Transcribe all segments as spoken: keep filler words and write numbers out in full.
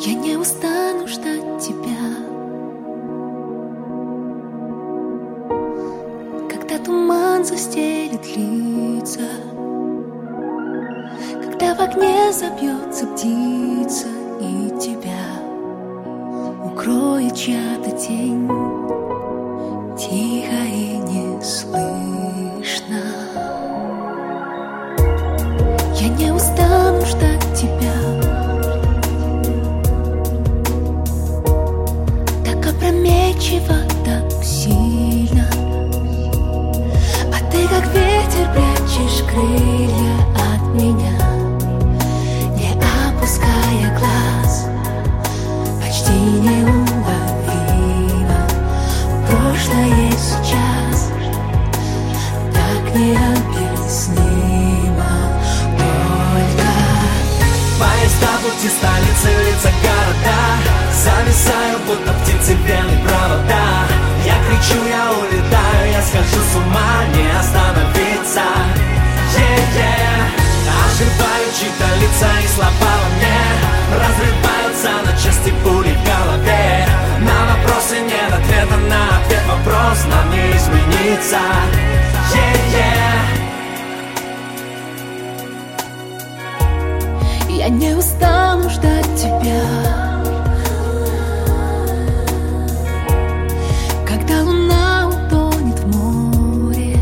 Я не устану ждать тебя, когда туман застелит лица, когда в окне забьется птица и тебя укроет чья-то тень, тихо и неслышно. Я не устану ждать тебя, так опрометчиво, так сильно. А ты, как ветер, прячешь крылья от меня, не опуская глаз, почти неуловимо. Прошлое сейчас так необъяснимо. Только поезда, пути, столицы, лица, города зависаю, будто птицы, белые провода. Я кричу, я улетаю, я схожу с ума, не остановиться. Yeah-yeah. Оживаю чьи-то лица и слова во мне разрываются на части пули в голове. На вопросы нет ответа, на ответ вопрос нам не изменится. Yeah-yeah. я не устану ждать тебя, когда луна утонет в море.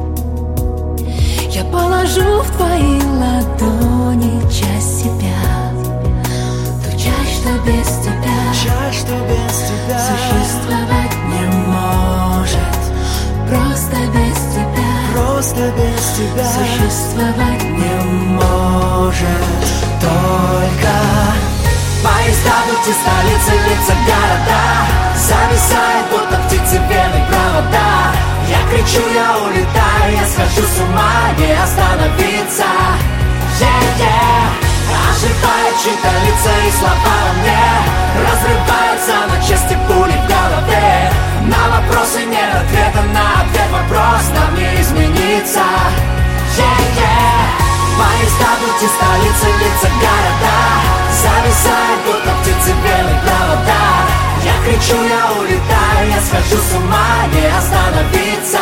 Я положу в твои ладони часть себя, ту часть, что без тебя, часть, что без тебя существовать не может. Просто без тебя, просто без тебя существовать не может. Только поезда, пути, столицы, лица, города зависают, будто птицы, белые провода. Я кричу, я улетаю, я схожу с ума, не остановиться. Yeah-yeah. Оживают чьи-то лица и слова во мне разрываются на части пули в голове. На вопросы нет ответа, на ответ вопрос нам не изменится. Yeah-yeah. Поезда, пути, столицы, лица, города зависают, будто птицы, белые провода. Я кричу, я улетаю, я схожу с ума, не остановиться.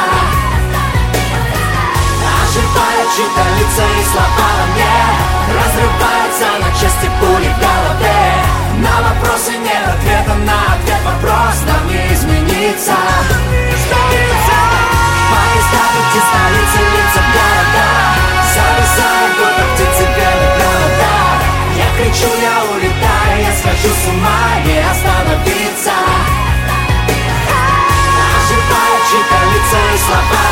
Оживают чьи-то лица и слова во мне разрываются на части пули в голове. На вопросы нет ответа, на ответ вопрос нам не изменится. Поезда, пути, столицы, лица, города зависают, будто птицы, белые провода. Я кричу, я улетаю, я схожу с ума, не остановиться. Оживают чьи-то лица и слова